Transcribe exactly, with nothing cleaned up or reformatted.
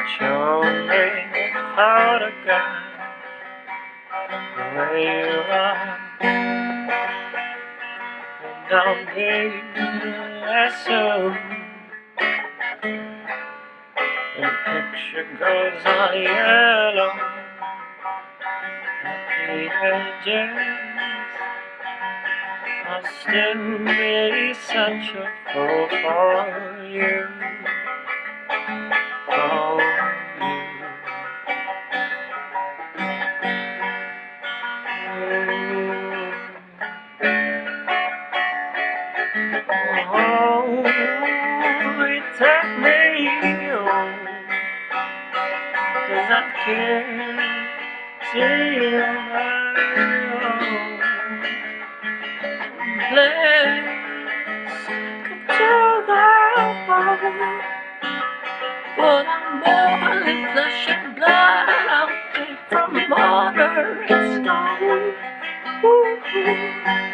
Show me without a gun where you are, and I'll be less so. The picture goes on yellow at the edges. I'll still be such a fool for you, for you. Oh, it took me home, 'cause I can't see my own place to the bone. But I'm more than flesh and blood, I'm made from mortar and stone. Ooh.